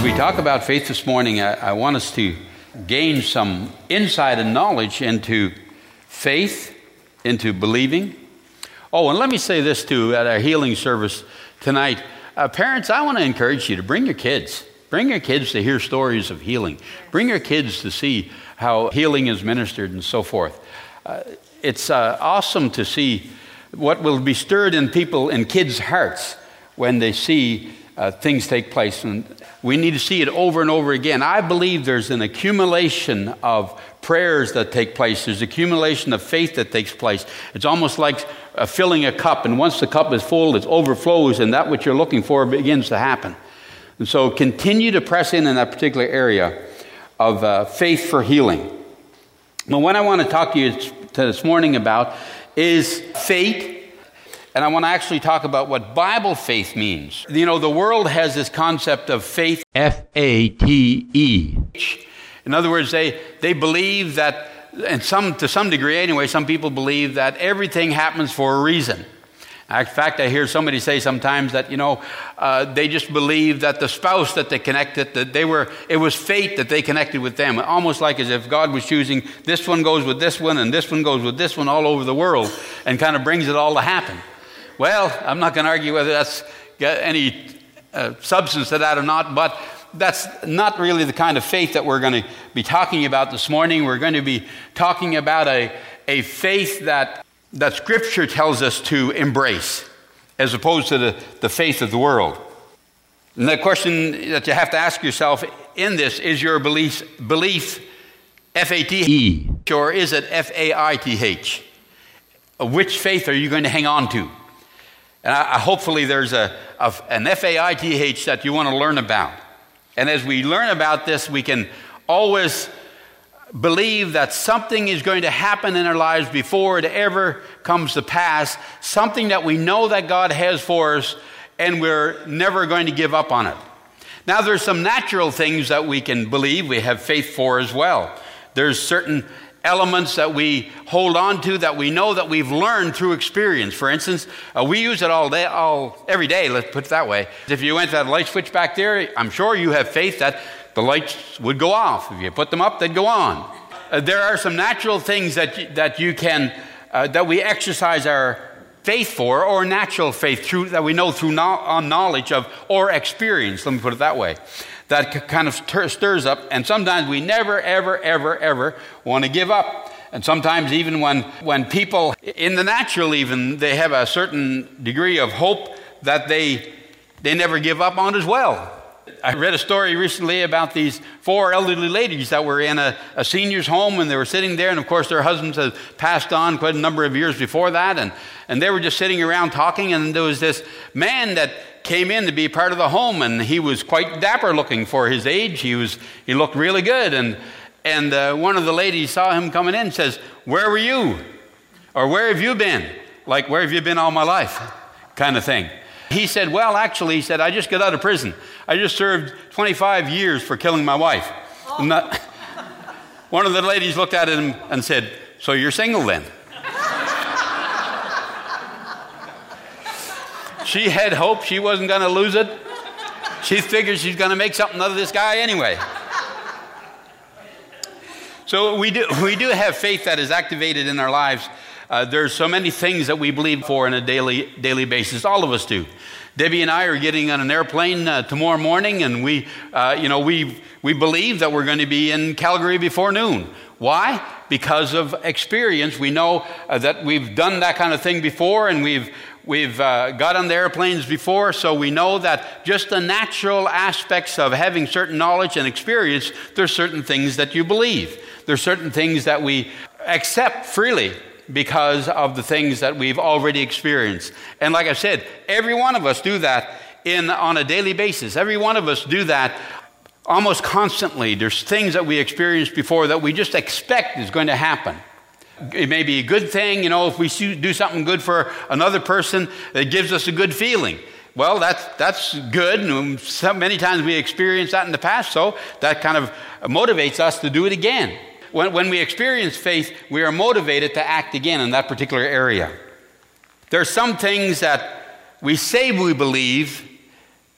we talk about faith this morning, I want us to gain some insight and knowledge into faith, into believing. Oh, and let me say this too, at our healing service tonight. Parents, I want to encourage you to bring your kids. Bring your kids to hear stories of healing. Bring your kids to see how healing is ministered and so forth. It's awesome to see what will be stirred in kids' hearts when they see things take place. And we need to see it over and over again. I believe there's an accumulation of prayers that take place. There's accumulation of faith that takes place. It's almost like filling a cup, and once the cup is full, it overflows, and that which you're looking for begins to happen. And so continue to press in that particular area of faith for healing. Now, what I want to talk to you this morning about is faith. And I want to actually talk about what Bible faith means. You know, the world has this concept of faith, F-A-T-E. In other words, they believe that, and to some degree anyway, some people believe that everything happens for a reason. In fact, I hear somebody say sometimes that, they just believe that the spouse that they connected, it was fate that they connected with them. Almost like as if God was choosing, this one goes with this one, and this one goes with this one all over the world, and kind of brings it all to happen. Well, I'm not going to argue whether that's got any substance to that or not, but that's not really the kind of faith that we're going to be talking about this morning. We're going to be talking about a faith that Scripture tells us to embrace, as opposed to the faith of the world. And the question that you have to ask yourself in this, is your belief F-A-T-E, or is it F-A-I-T-H? Which faith are you going to hang on to? And hopefully there's an F-A-I-T-H that you want to learn about. And as we learn about this, we can always believe that something is going to happen in our lives before it ever comes to pass, something that we know that God has for us, and we're never going to give up on it. Now, there's some natural things that we can believe, we have faith for as well. There's certain elements that we hold on to that we know that we've learned through experience. For instance, we use it every day, let's put it that way. If you went to that light switch back there, I'm sure you have faith that the lights would go off. If you put them up, they'd go on. There are some natural things that we exercise our faith for, or natural faith that we know through knowledge of, or experience, let me put it that way. That kind of stirs up, and sometimes we never, ever, ever, ever want to give up. And sometimes even when people, in the natural even, they have a certain degree of hope that they never give up on as well. I read a story recently about these 4 elderly ladies that were in a senior's home, and they were sitting there, and of course their husbands had passed on quite a number of years before that, and they were just sitting around talking, and there was this man that came in to be part of the home, and he was quite dapper looking for his age. He looked really good, and one of the ladies saw him coming in and says, "Where were you?" Or "Where have you been?" Like, "Where have you been all my life?" kind of thing. He said, "Well, actually," he said, "I just got out of prison. I just served 25 years for killing my wife." Oh. One of the ladies looked at him and said, "So you're single then?" She had hope she wasn't going to lose it. She figured she's going to make something out of this guy anyway. So we do have faith that is activated in our lives. There's so many things that we believe for on a daily basis. All of us do. Debbie and I are getting on an airplane tomorrow morning, and we believe that we're going to be in Calgary before noon. Why? Because of experience. We know that we've done that kind of thing before, and we've got on the airplanes before, so we know that just the natural aspects of having certain knowledge and experience, there's certain things that you believe. There's certain things that we accept freely because of the things that we've already experienced. And like I said, every one of us do that on a daily basis. Every one of us do that almost constantly. There's things that we experienced before that we just expect is going to happen. It may be a good thing, if we do something good for another person, it gives us a good feeling. Well, that's good, and many times we experienced that in the past, so that kind of motivates us to do it again. When we experience faith, we are motivated to act again in that particular area. There are some things that we say we believe,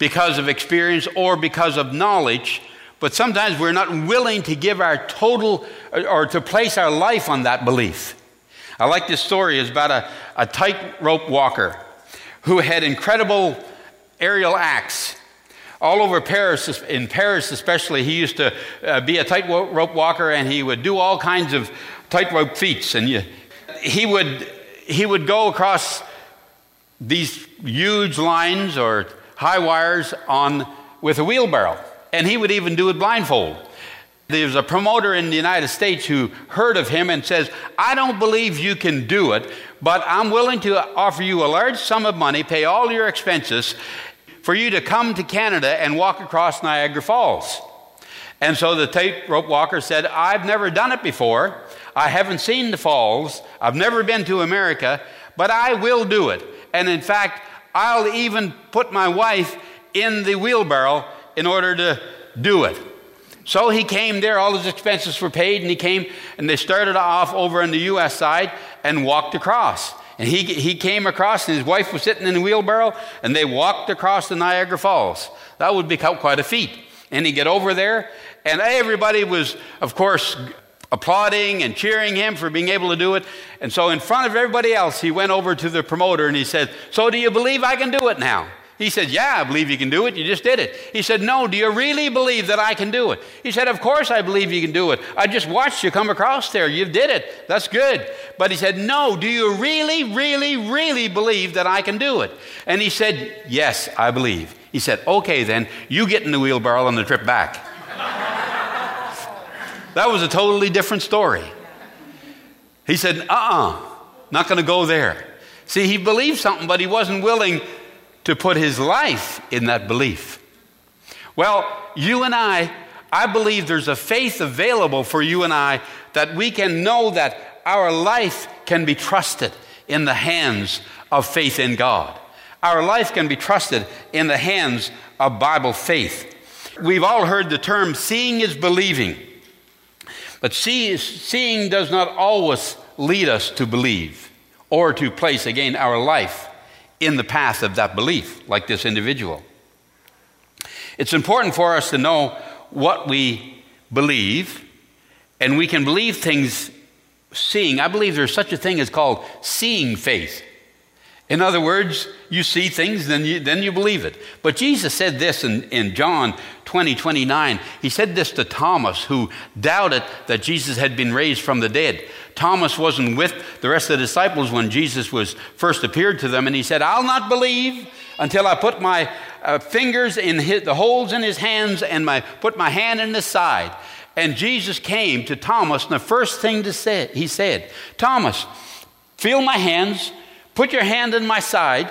because of experience or because of knowledge, but sometimes we're not willing to give our total or to place our life on that belief. I like this story. It's about a tightrope walker who had incredible aerial acts. All over Paris, in Paris especially, he used to be a tightrope walker, and he would do all kinds of tightrope feats. And he would go across these huge lines or high wires with a wheelbarrow, and he would even do it blindfold. There's a promoter in the United States who heard of him and says, "I don't believe you can do it, but I'm willing to offer you a large sum of money, pay all your expenses, for you to come to Canada and walk across Niagara Falls." And so the tightrope walker said, "I've never done it before. I haven't seen the falls. I've never been to America, but I will do it. And in fact, I'll even put my wife in the wheelbarrow in order to do it." So he came there, all his expenses were paid, and he came, and they started off over on the U.S. side and walked across. And he came across, and his wife was sitting in the wheelbarrow, and they walked across the Niagara Falls. That would be quite a feat. And he'd get over there, and everybody was, of course, applauding and cheering him for being able to do it. And so in front of everybody else, he went over to the promoter and he said, "So do you believe I can do it now?" He said, "Yeah, I believe you can do it. You just did it." He said, "No, do you really believe that I can do it?" He said, "Of course I believe you can do it. I just watched you come across there. You did it. That's good." But he said, "No, do you really, really, really believe that I can do it?" And he said, "Yes, I believe." He said, "Okay then, you get in the wheelbarrow on the trip back." That was a totally different story. He said, not going to go there. See, he believed something, but he wasn't willing to put his life in that belief. Well, you and I believe there's a faith available for you and I that we can know that our life can be trusted in the hands of faith in God. Our life can be trusted in the hands of Bible faith. We've all heard the term seeing is believing. But seeing does not always lead us to believe or to place, again, our life in the path of that belief, like this individual. It's important for us to know what we believe, and we can believe things seeing. I believe there's such a thing as called seeing faith. In other words, you see things, then you believe it. But Jesus said this in John 20:29. He said this to Thomas, who doubted that Jesus had been raised from the dead. Thomas wasn't with the rest of the disciples when Jesus was first appeared to them, and he said, "I'll not believe until I put my fingers in the holes in his hands and put my hand in his side." And Jesus came to Thomas, and the first thing he said, "Thomas, feel my hands. Put your hand in my side,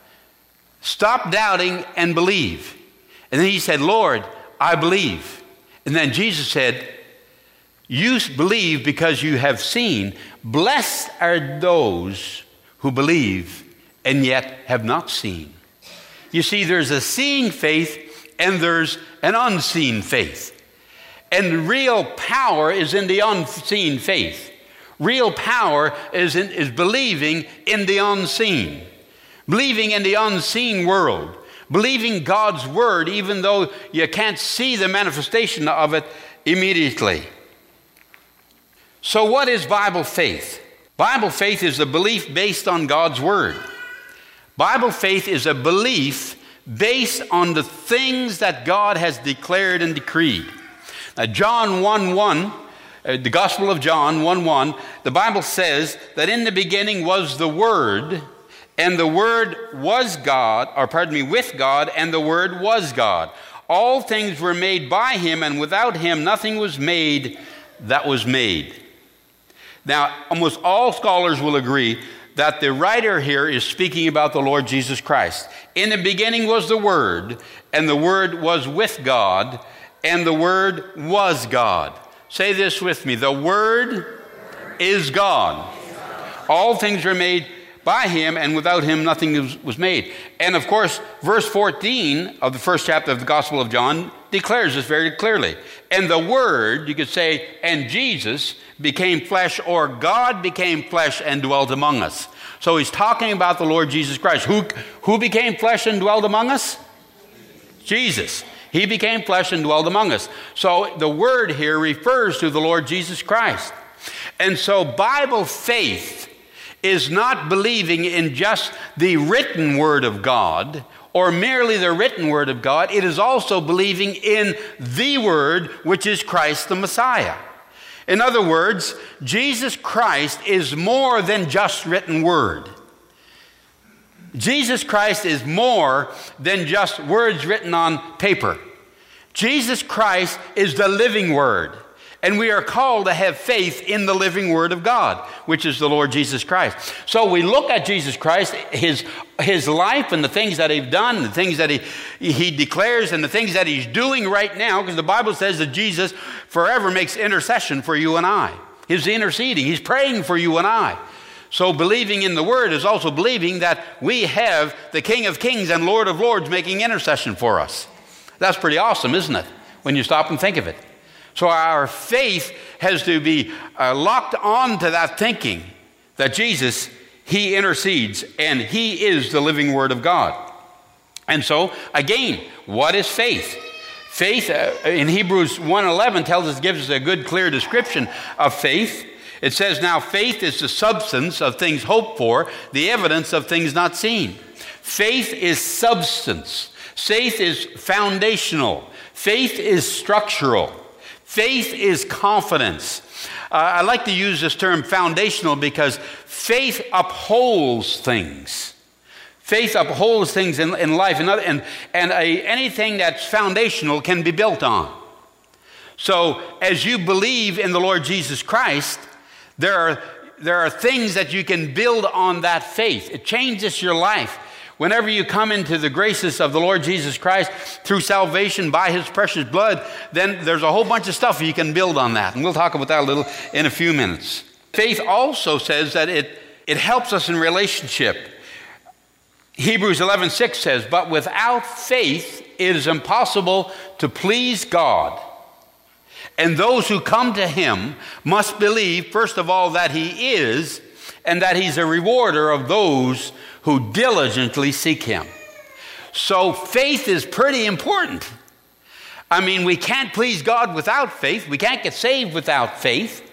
stop doubting and believe." And then he said, "Lord, I believe." And then Jesus said, "You believe because you have seen. Blessed are those who believe and yet have not seen." You see, there's a seeing faith and there's an unseen faith. And real power is in the unseen faith. Real power is believing in the unseen. Believing in the unseen world. Believing God's word even though you can't see the manifestation of it immediately. So what is Bible faith? Bible faith is a belief based on God's word. Bible faith is a belief based on the things that God has declared and decreed. Now, John 1:1, the Gospel of John 1:1, the Bible says that in the beginning was the Word, and the Word was God, with God, and the Word was God. All things were made by him, and without him nothing was made that was made. Now, almost all scholars will agree that the writer here is speaking about the Lord Jesus Christ. In the beginning was the Word, and the Word was with God, and the Word was God. Say this with me. The Word is God. All things were made by him, and without him nothing was made. And of course, verse 14 of the first chapter of the Gospel of John declares this very clearly. And the Word, you could say, and Jesus became flesh, or God became flesh and dwelt among us. So he's talking about the Lord Jesus Christ. Who became flesh and dwelt among us? Jesus. He became flesh and dwelled among us. So the word here refers to the Lord Jesus Christ. And so Bible faith is not believing in just the written word of God or merely the written word of God. It is also believing in the word, which is Christ the Messiah. In other words, Jesus Christ is more than just written word. Jesus Christ is more than just words written on paper. Jesus Christ is the living word. And we are called to have faith in the living word of God, which is the Lord Jesus Christ. So we look at Jesus Christ, his life and the things that he's done, the things that he declares and the things that he's doing right now, because the Bible says that Jesus forever makes intercession for you and I. He's interceding. He's praying for you and I. So believing in the word is also believing that we have the King of Kings and Lord of Lords making intercession for us. That's pretty awesome, isn't it, when you stop and think of it? So our faith has to be locked on to that thinking that Jesus, he intercedes and he is the living word of God. And so, again, what is faith? Faith in Hebrews 1:11 gives us a good, clear description of faith. It says, now faith is the substance of things hoped for, the evidence of things not seen. Faith is substance. Faith is foundational. Faith is structural. Faith is confidence. I like to use this term foundational because faith upholds things. Faith upholds things in life, and anything that's foundational can be built on. So as you believe in the Lord Jesus Christ, there are things that you can build on that faith. It changes your life. Whenever you come into the graces of the Lord Jesus Christ through salvation by his precious blood, then there's a whole bunch of stuff you can build on that. And we'll talk about that a little in a few minutes. Faith also says that it helps us in relationship. Hebrews 11:6 says, but without faith it is impossible to please God. And those who come to him must believe, first of all, that he is, and that he's a rewarder of those who diligently seek him. So faith is pretty important. I mean, we can't please God without faith. We can't get saved without faith.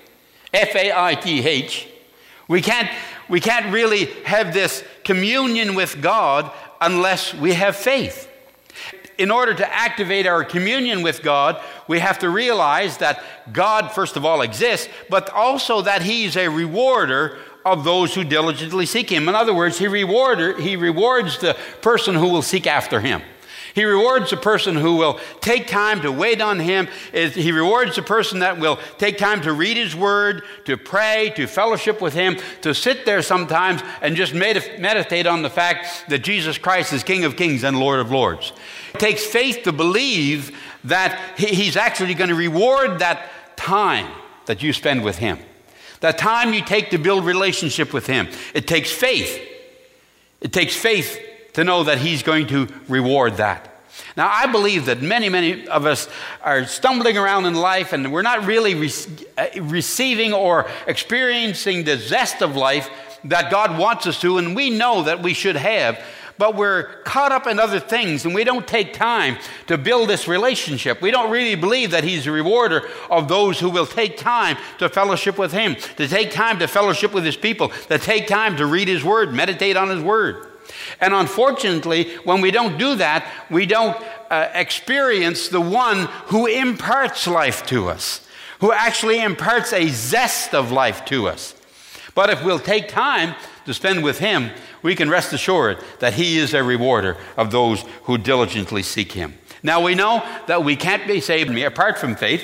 F-A-I-T-H. We can't really have this communion with God unless we have faith. In order to activate our communion with God, we have to realize that God, first of all, exists, but also that he's a rewarder of those who diligently seek him. In other words, he rewards the person who will seek after him. He rewards the person who will take time to wait on him. He rewards the person that will take time to read his word, to pray, to fellowship with him, to sit there sometimes and just meditate on the fact that Jesus Christ is King of Kings and Lord of Lords. It takes faith to believe that he's actually going to reward that time that you spend with him. That time you take to build relationship with him. It takes faith. It takes faith to know that he's going to reward that. Now, I believe that many of us are stumbling around in life and we're not really receiving or experiencing the zest of life that God wants us to, and we know that we should have. But we're caught up in other things and we don't take time to build this relationship. We don't really believe that he's a rewarder of those who will take time to fellowship with him, to take time to fellowship with his people, to take time to read his word, meditate on his word. And unfortunately, when we don't do that, we don't experience the one who imparts life to us, who actually imparts a zest of life to us. But if we'll take time to spend with him, we can rest assured that he is a rewarder of those who diligently seek him. Now, we know that we can't be saved apart from faith.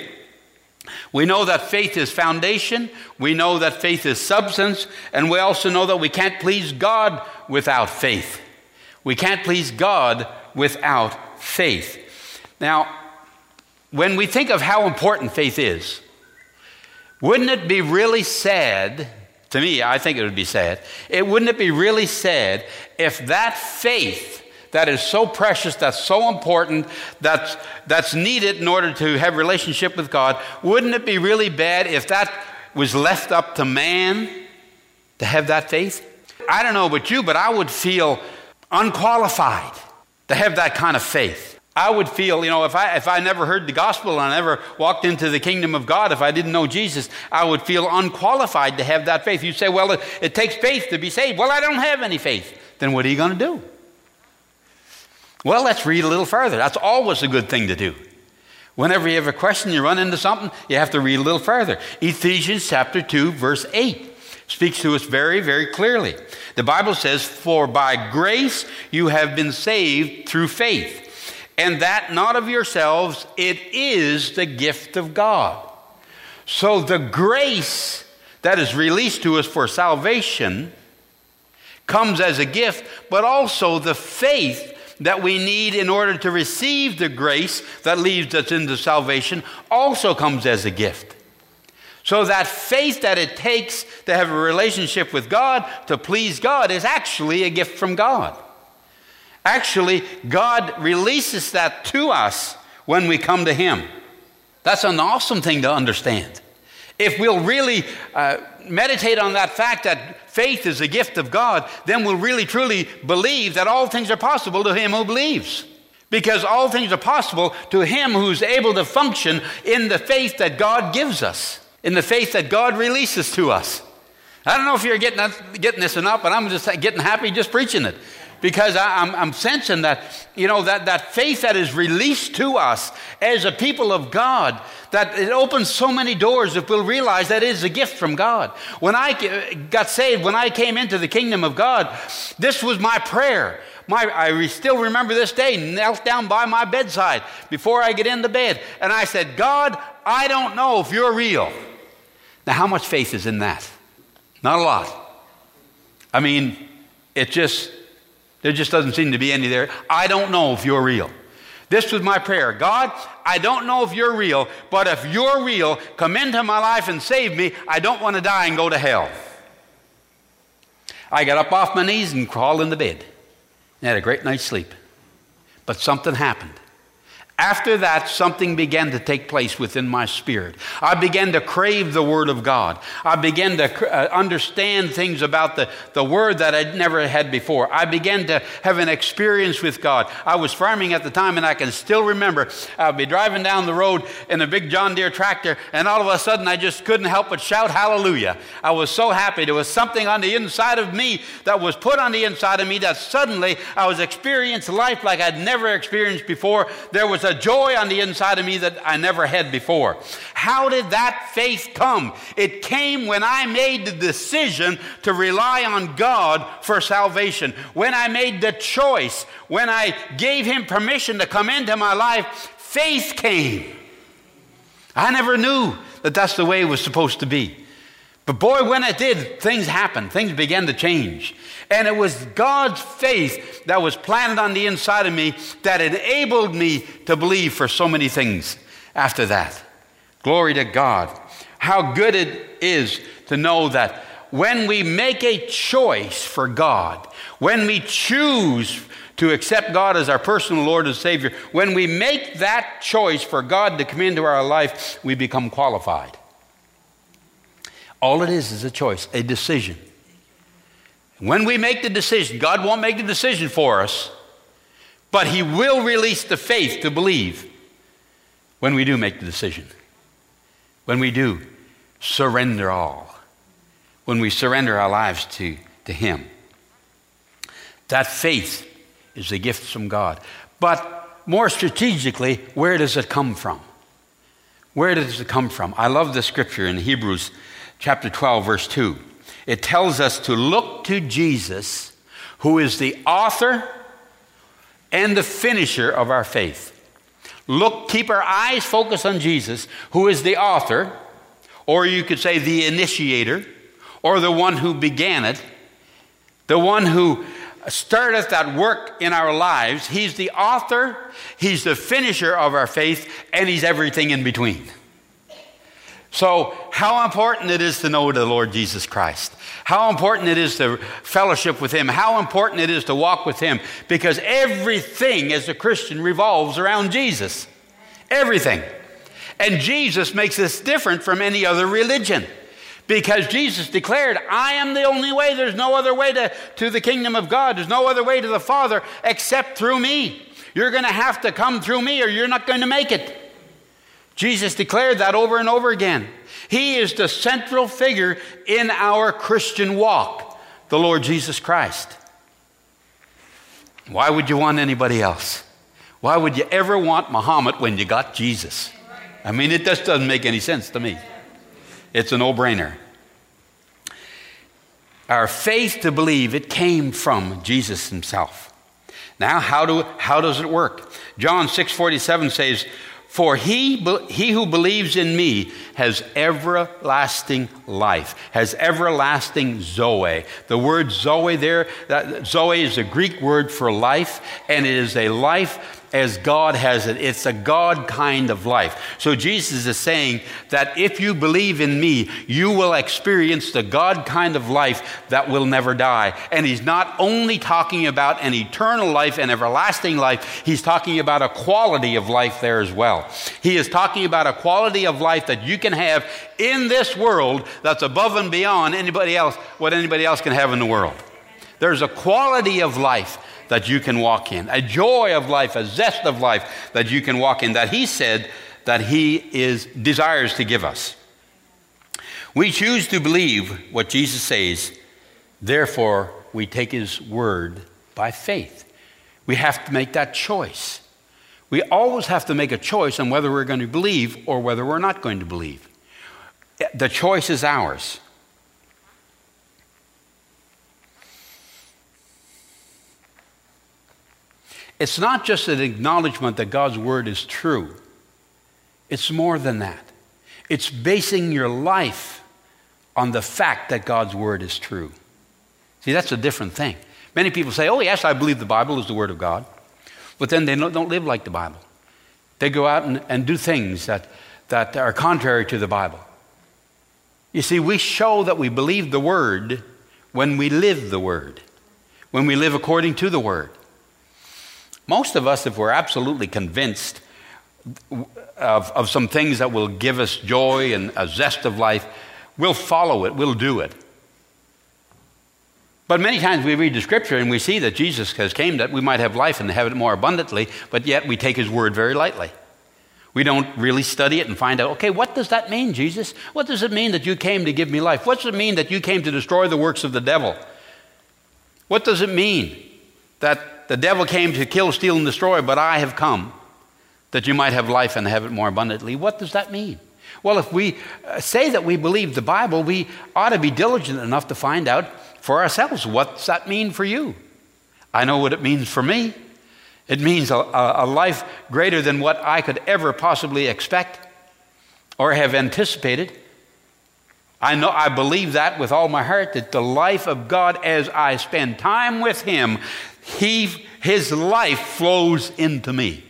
We know that faith is foundation. We know that faith is substance. And we also know that we can't please God without faith. We can't please God without faith. Now, when we think of how important faith is, wouldn't it be really sad? To me, I think it would be sad. Wouldn't it be really sad if that faith that is so precious, that's so important, that's needed in order to have relationship with God, wouldn't it be really bad if that was left up to man to have that faith? I don't know about you, but I would feel unqualified to have that kind of faith. I would feel, if I never heard the gospel and I never walked into the kingdom of God, if I didn't know Jesus, I would feel unqualified to have that faith. You say, well, it takes faith to be saved. Well, I don't have any faith. Then what are you going to do? Well, let's read a little further. That's always a good thing to do. Whenever you have a question, you run into something, you have to read a little further. Ephesians chapter 2, verse 8 speaks to us very, very clearly. The Bible says, for by grace you have been saved through faith. And that not of yourselves, it is the gift of God. So the grace that is released to us for salvation comes as a gift, but also the faith that we need in order to receive the grace that leads us into salvation also comes as a gift. So that faith that it takes to have a relationship with God, to please God, is actually a gift from God. Actually, God releases that to us when we come to Him. That's an awesome thing to understand. If we'll really meditate on that fact that faith is a gift of God, then we'll really truly believe that all things are possible to him who believes. Because all things are possible to him who's able to function in the faith that God gives us, in the faith that God releases to us. I don't know if you're getting this or not, but I'm just getting happy just preaching it. Because I'm sensing that, that faith that is released to us as a people of God, that it opens so many doors if we'll realize that it is a gift from God. When I got saved, when I came into the kingdom of God, this was my prayer. I still remember this day, knelt down by my bedside before I get into bed. And I said, God, I don't know if you're real. Now, how much faith is in that? Not a lot. I mean, there just doesn't seem to be any there. I don't know if you're real. This was my prayer. God, I don't know if you're real, but if you're real, come into my life and save me. I don't want to die and go to hell. I got up off my knees and crawled into bed and had a great night's sleep. But something happened. After that, something began to take place within my spirit. I began to crave the Word of God. I began to understand things about the Word that I'd never had before. I began to have an experience with God. I was farming at the time, and I can still remember I'd be driving down the road in a big John Deere tractor, and all of a sudden I just couldn't help but shout hallelujah. I was so happy. There was something on the inside of me that was put on the inside of me that suddenly I was experiencing life like I'd never experienced before. There was a joy on the inside of me that I never had before. How did that faith come? It came when I made the decision to rely on God for salvation. When I made the choice, when I gave Him permission to come into my life, faith came. I never knew that that's the way it was supposed to be. But boy, when it did, things happened. Things began to change. And it was God's faith that was planted on the inside of me that enabled me to believe for so many things after that. Glory to God. How good it is to know that when we make a choice for God, when we choose to accept God as our personal Lord and Savior, when we make that choice for God to come into our life, we become qualified. All it is a choice, a decision. When we make the decision, God won't make the decision for us, but He will release the faith to believe when we do make the decision. When we do surrender all. When we surrender our lives to Him. That faith is a gift from God. But more strategically, where does it come from? Where does it come from? I love the scripture in Hebrews chapter 12, verse 2. It tells us to look to Jesus, who is the author and the finisher of our faith. Keep our eyes focused on Jesus, who is the author, or you could say the initiator, or the one who began it, the one who started that work in our lives. He's the author, He's the finisher of our faith, and He's everything in between. So how important it is to know the Lord Jesus Christ. How important it is to fellowship with Him. How important it is to walk with Him. Because everything as a Christian revolves around Jesus. Everything. And Jesus makes us different from any other religion. Because Jesus declared, I am the only way. There's no other way to the kingdom of God. There's no other way to the Father except through me. You're going to have to come through me or you're not going to make it. Jesus declared that over and over again. He is the central figure in our Christian walk, the Lord Jesus Christ. Why would you want anybody else? Why would you ever want Muhammad when you got Jesus? I mean, it just doesn't make any sense to me. It's a no-brainer. Our faith to believe, it came from Jesus himself. Now, how does it work? John 6:47 says, for he who believes in me has everlasting life, has everlasting Zoe. The word Zoe there, Zoe is a Greek word for life, and it is a life as God has it. It's a God kind of life. So Jesus is saying that if you believe in me, you will experience the God kind of life that will never die. And he's not only talking about an eternal life, an everlasting life, he's talking about a quality of life there as well. He is talking about a quality of life that you can have in this world that's above and beyond what anybody else can have in the world. There's a quality of life that you can walk in, a joy of life, a zest of life that you can walk in, that he said that he desires to give us. We choose to believe what Jesus says, therefore we take his word by faith. We have to make that choice. We always have to make a choice on whether we're going to believe or whether we're not going to believe. The choice is ours. It's not just an acknowledgement that God's word is true. It's more than that. It's basing your life on the fact that God's word is true. See, that's a different thing. Many people say, oh yes, I believe the Bible is the word of God. But then they don't live like the Bible. They go out and do things that are contrary to the Bible. You see, we show that we believe the word when we live the word, when we live according to the word. Most of us, if we're absolutely convinced of some things that will give us joy and a zest of life, we'll follow it, we'll do it. But many times we read the scripture and we see that Jesus has came that we might have life and have it more abundantly, but yet we take his word very lightly. We don't really study it and find out, okay, what does that mean, Jesus? What does it mean that you came to give me life? What does it mean that you came to destroy the works of the devil? What does it mean that the devil came to kill, steal, and destroy, but I have come that you might have life and have it more abundantly? What does that mean? Well, if we say that we believe the Bible, we ought to be diligent enough to find out for ourselves, what's that mean for you? I know what it means for me. It means a life greater than what I could ever possibly expect or have anticipated. I believe that with all my heart, that the life of God, as I spend time with him, his life flows into me.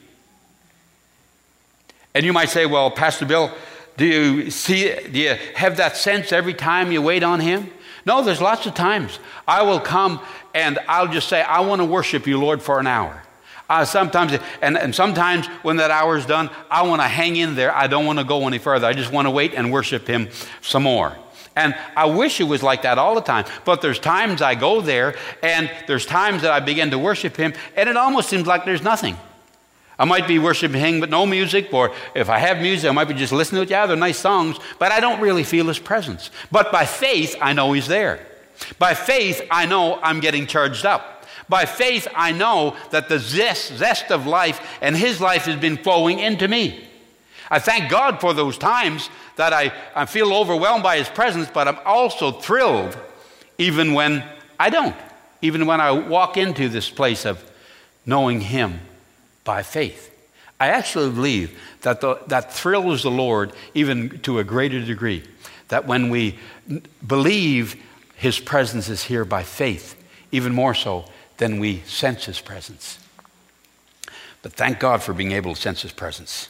And you might say, well, Pastor Bill, do you have that sense every time you wait on him? No, there's lots of times I will come and I'll just say, I want to worship you, Lord, for an hour. Sometimes when that hour is done, I want to hang in there. I don't want to go any further. I just want to wait and worship him some more. And I wish it was like that all the time. But there's times I go there and there's times that I begin to worship him and it almost seems like there's nothing. I might be worshiping him but no music, or if I have music, I might be just listening to it. Yeah, they're nice songs, but I don't really feel his presence. But by faith, I know he's there. By faith, I know I'm getting charged up. By faith, I know that the zest of life and his life has been flowing into me. I thank God for those times that I feel overwhelmed by his presence, but I'm also thrilled even when I don't. Even when I walk into this place of knowing him by faith. I actually believe that that thrills the Lord even to a greater degree. That when we believe his presence is here by faith, even more so than we sense his presence. But thank God for being able to sense his presence.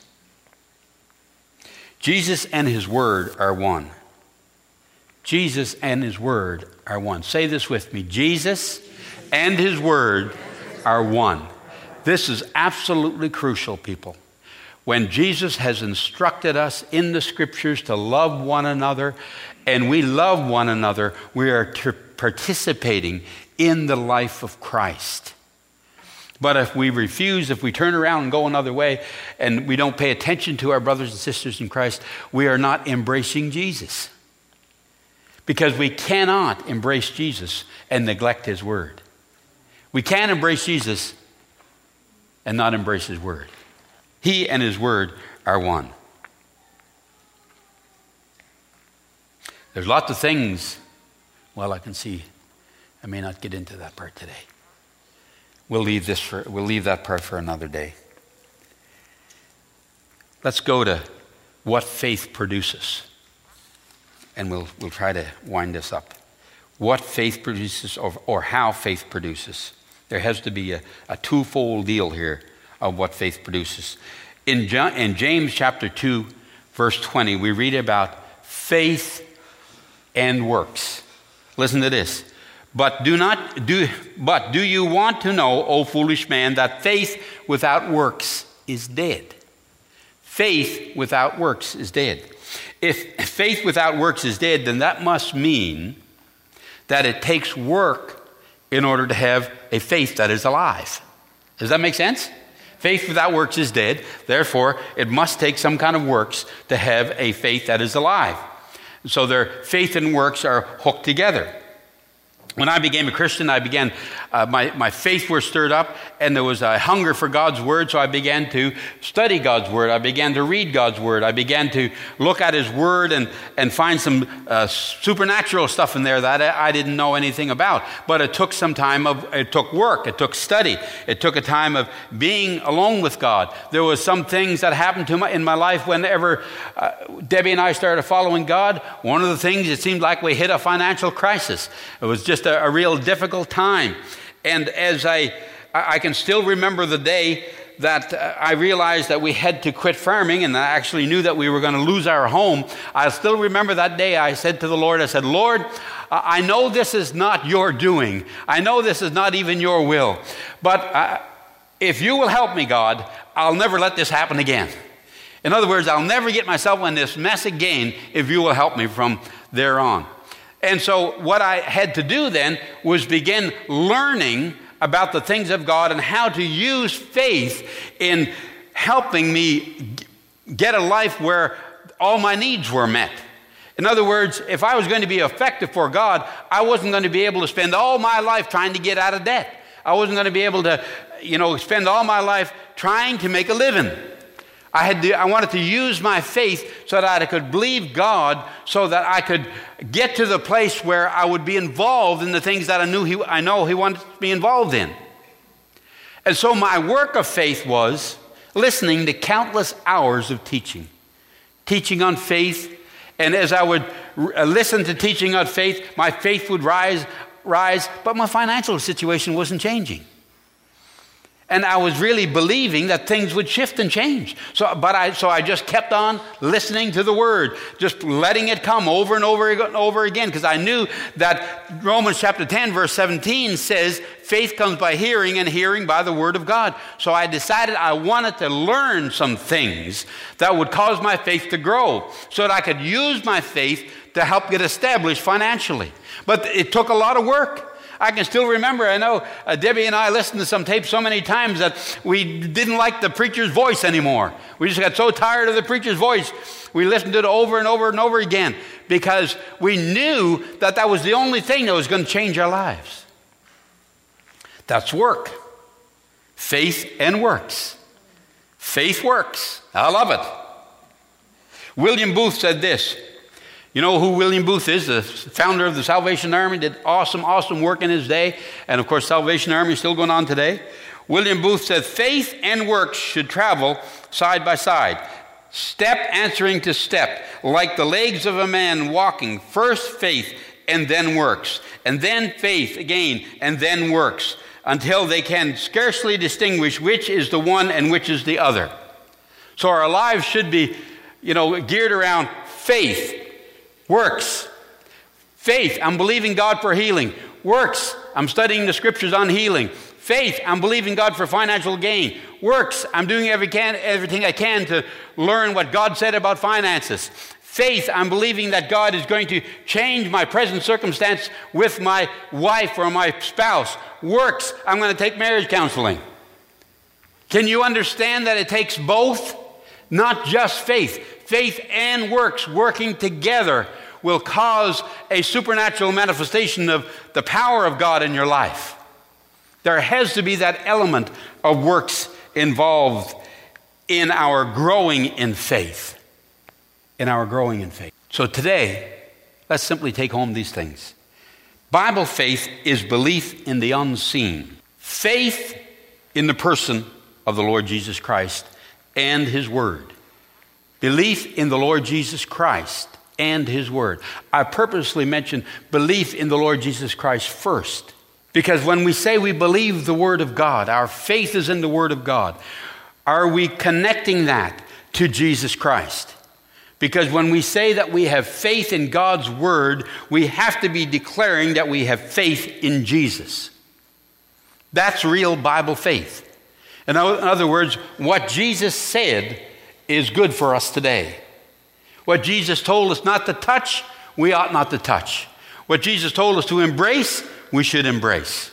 Jesus and his word are one. Jesus and his word are one. Say this with me. Jesus and his word are one. This is absolutely crucial, people. when Jesus has instructed us in the Scriptures to love one another, and we love one another, we are participating in the life of Christ. But if we refuse, if we turn around and go another way, and we don't pay attention to our brothers and sisters in Christ, we are not embracing Jesus. Because we cannot embrace Jesus and neglect His Word. We can't embrace Jesus and not embrace His Word. He and His Word are one. There's lots of things. Well, I can see I may not get into that part today. We'll leave that part for another day. Let's go to what faith produces. And we'll try to wind this up. What faith produces, or how faith produces. There has to be a twofold deal here of what faith produces. In James chapter 2, verse 20, we read about faith and works. Listen to this. But do you want to know, O foolish man, that faith without works is dead? Faith without works is dead. If faith without works is dead, then that must mean that it takes work in order to have a faith that is alive. Does that make sense? Faith without works is dead. Therefore, it must take some kind of works to have a faith that is alive. So their faith and works are hooked together. When I became a Christian, my faith was stirred up, and there was a hunger for God's Word, so I began to study God's Word. I began to read God's Word. I began to look at His Word and find some supernatural stuff in there that I didn't know anything about. But it took some time it took work, it took study, it took a time of being alone with God. There was some things that happened in my life whenever Debbie and I started following God. One of the things, it seemed like we hit a financial crisis. It was just a real difficult time. And as I can still remember the day that I realized that we had to quit farming, and I actually knew that we were going to lose our home. I still remember that day I said to the Lord, Lord, I know this is not your doing. I know this is not even your will. But if you will help me, God, I'll never let this happen again. In other words, I'll never get myself in this mess again if you will help me from there on. And so what I had to do then was begin learning about the things of God and how to use faith in helping me get a life where all my needs were met. In other words, if I was going to be effective for God, I wasn't going to be able to spend all my life trying to get out of debt. I wasn't going to be able to, spend all my life trying to make a living. I wanted to use my faith so that I could believe God, so that I could get to the place where I would be involved in the things that I know He wanted to be involved in. And so my work of faith was listening to countless hours of teaching on faith. And as I would listen to teaching on faith, my faith would rise, but my financial situation wasn't changing. And I was really believing that things would shift and change. So I just kept on listening to the Word, just letting it come over and over again, because I knew that Romans chapter 10, verse 17 says, faith comes by hearing, and hearing by the Word of God. So I decided I wanted to learn some things that would cause my faith to grow, so that I could use my faith to help get established financially. But it took a lot of work. I can still remember, I know Debbie and I listened to some tapes so many times that we didn't like the preacher's voice anymore. We just got so tired of the preacher's voice. We listened to it over and over and over again, because we knew that was the only thing that was going to change our lives. That's work. Faith and works. Faith works. I love it. William Booth said this. You know who William Booth is? The founder of the Salvation Army. Did awesome work in his day. And of course, Salvation Army is still going on today. William Booth said, faith and works should travel side by side, step answering to step, like the legs of a man walking. First faith and then works, and then faith again and then works, until they can scarcely distinguish which is the one and which is the other. So our lives should be, geared around faith. Works. Faith, I'm believing God for healing. Works, I'm studying the Scriptures on healing. Faith, I'm believing God for financial gain. Works, I'm doing everything I can to learn what God said about finances. Faith, I'm believing that God is going to change my present circumstance with my wife or my spouse. Works, I'm going to take marriage counseling. Can you understand that it takes both? Not just faith. Faith and works working together will cause a supernatural manifestation of the power of God in your life. There has to be that element of works involved in our growing in faith. So today, let's simply take home these things. Bible faith is belief in the unseen. Faith in the person of the Lord Jesus Christ and His Word. Belief in the Lord Jesus Christ and His Word. I purposely mentioned belief in the Lord Jesus Christ first, because when we say we believe the Word of God, our faith is in the Word of God, are we connecting that to Jesus Christ? Because when we say that we have faith in God's Word, we have to be declaring that we have faith in Jesus. That's real Bible faith. In other words, what Jesus said is good for us today. What Jesus told us not to touch, we ought not to touch. What Jesus told us to embrace, we should embrace.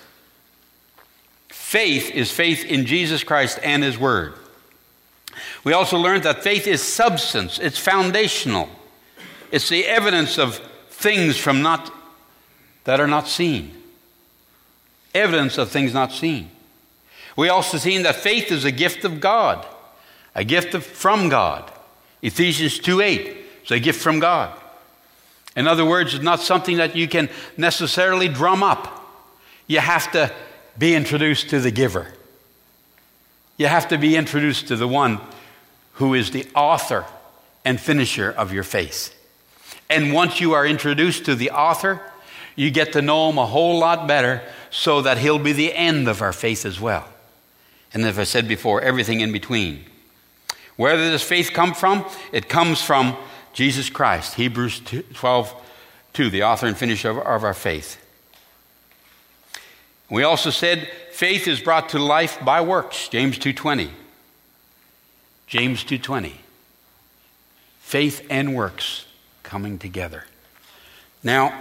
Faith is faith in Jesus Christ and His Word. We also learned that faith is substance. It's foundational. It's the evidence of things that are not seen. Evidence of things not seen. We also seen that faith is a gift of God. A gift from God. Ephesians 2:8. It's a gift from God. In other words, it's not something that you can necessarily drum up. You have to be introduced to the giver. You have to be introduced to the one who is the author and finisher of your faith. And once you are introduced to the author, you get to know him a whole lot better so that he'll be the end of our faith as well. And as I said before, everything in between. Where does this faith come from? It comes from Jesus Christ. Hebrews 12:2, the author and finisher of our faith. We also said faith is brought to life by works. James 2:20. James 2:20. Faith and works coming together. Now,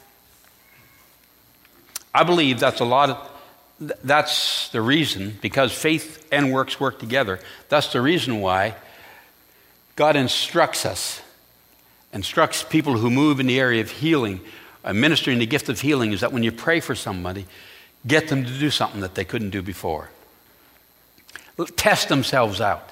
I believe that's the reason, because faith and works work together. That's the reason why God instructs people who move in the area of healing, ministering the gift of healing, is that when you pray for somebody, get them to do something that they couldn't do before. Test themselves out.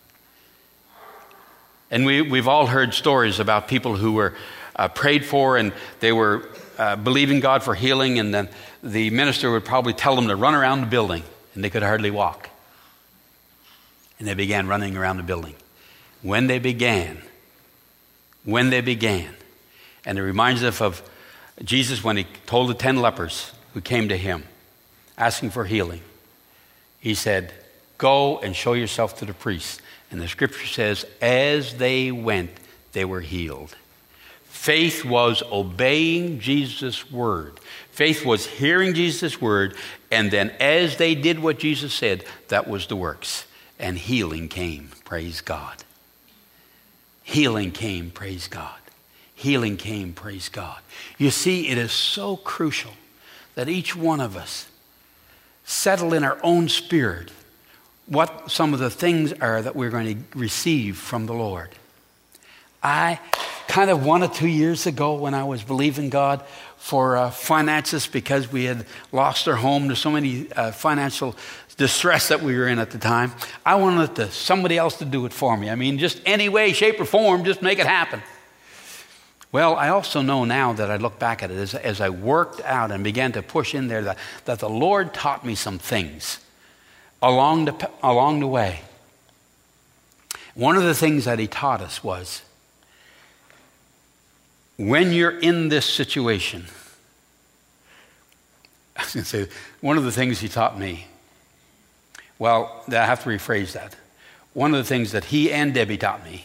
And we've all heard stories about people who were prayed for and they were believing God for healing, and then the minister would probably tell them to run around the building, and they could hardly walk. And they began running around the building. When they began, and it reminds us of Jesus when He told the 10 lepers who came to Him asking for healing. He said, "Go and show yourself to the priests." And the scripture says, as they went, they were healed. Faith was obeying Jesus' word. Faith was hearing Jesus' word, and then as they did what Jesus said, that was the works. And healing came, praise God. Healing came, praise God. Healing came, praise God. You see, it is so crucial that each one of us settle in our own spirit what some of the things are that we're going to receive from the Lord. I kind of 1 or 2 years ago, when I was believing God for finances because we had lost our home, there's so many financial distress that we were in at the time, I wanted somebody else to do it for me. I mean, just any way, shape, or form, just make it happen. Well, I also know now that I look back at it, as I worked out and began to push in there, that the Lord taught me some things along the way. One of the things that He taught us was, when you're in this situation, I was going to say, one of the things He taught me, well, I have to rephrase that. One of the things that He and Debbie taught me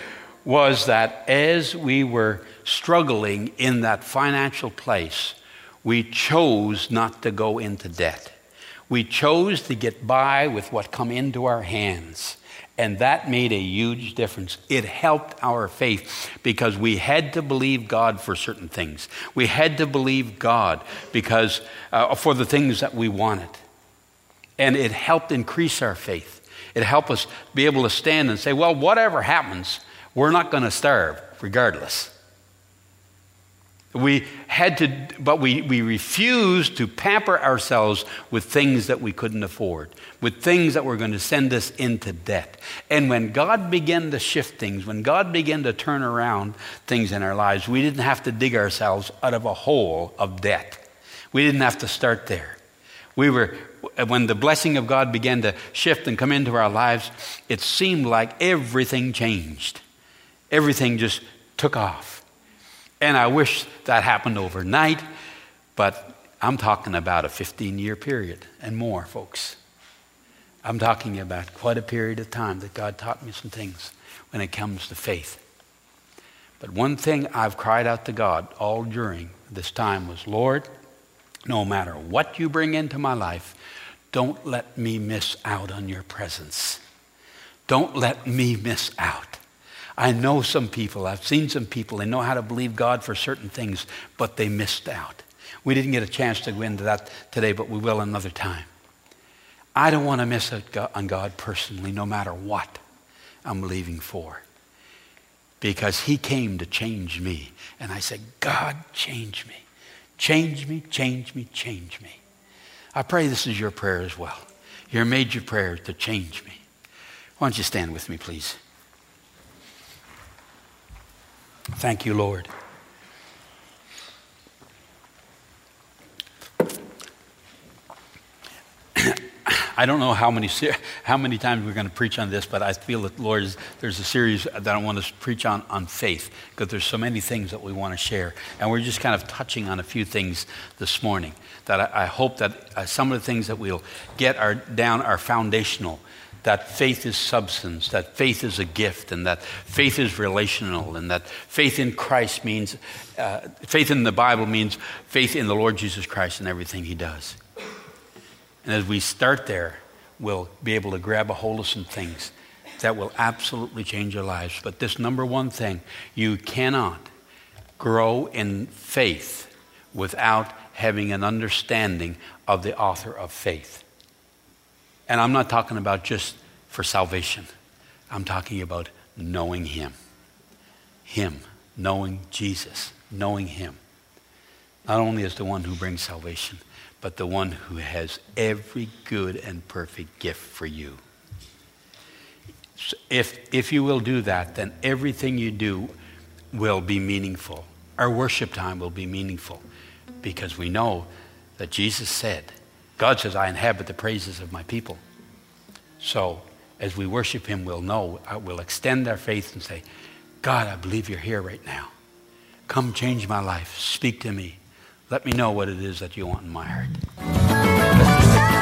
was that as we were struggling in that financial place, We chose not to go into debt. We chose to get by with what come into our hands. And that made a huge difference. It helped our faith because we had to believe God for certain things. We had to believe God because for the things that we wanted. And it helped increase our faith. It helped us be able to stand and say, well, whatever happens, we're not going to starve regardless. We had to, but we refused to pamper ourselves with things that we couldn't afford, with things that were going to send us into debt. And when God began to shift things, when God began to turn around things in our lives, we didn't have to dig ourselves out of a hole of debt. We didn't have to start there. When the blessing of God began to shift and come into our lives, it seemed like everything changed. Everything just took off. And I wish that happened overnight, but I'm talking about a 15-year period and more, folks. I'm talking about quite a period of time that God taught me some things when it comes to faith. But one thing I've cried out to God all during this time was, Lord, no matter what you bring into my life, don't let me miss out on your presence. Don't let me miss out. I know some people, I've seen some people, they know how to believe God for certain things, but they missed out. We didn't get a chance to go into that today, but we will another time. I don't want to miss out on God personally, no matter what I'm believing for. Because he came to change me. And I said, God, change me. Change me, change me, change me. I pray this is your prayer as well. Your major prayer to change me. Why don't you stand with me, please? Thank you, Lord. I don't know how many times we're going to preach on this, but I feel that, Lord, there's a series that I want to preach on faith, because there's so many things that we want to share. And we're just kind of touching on a few things this morning that I hope that some of the things that we'll get are foundational. That faith is substance, that faith is a gift, and that faith is relational, and that faith in Christ means, faith in the Bible means faith in the Lord Jesus Christ and everything he does. And as we start there, we'll be able to grab a hold of some things that will absolutely change our lives. But this number one thing, you cannot grow in faith without having an understanding of the author of faith. And I'm not talking about just for salvation. I'm talking about knowing him. Him, knowing Jesus, knowing him. Not only as the one who brings salvation, but the one who has every good and perfect gift for you. So if you will do that, then everything you do will be meaningful. Our worship time will be meaningful because we know that Jesus said, God says, I inhabit the praises of my people. So as we worship him, we'll extend our faith and say, God, I believe you're here right now. Come change my life. Speak to me. Let me know what it is that you want in my heart.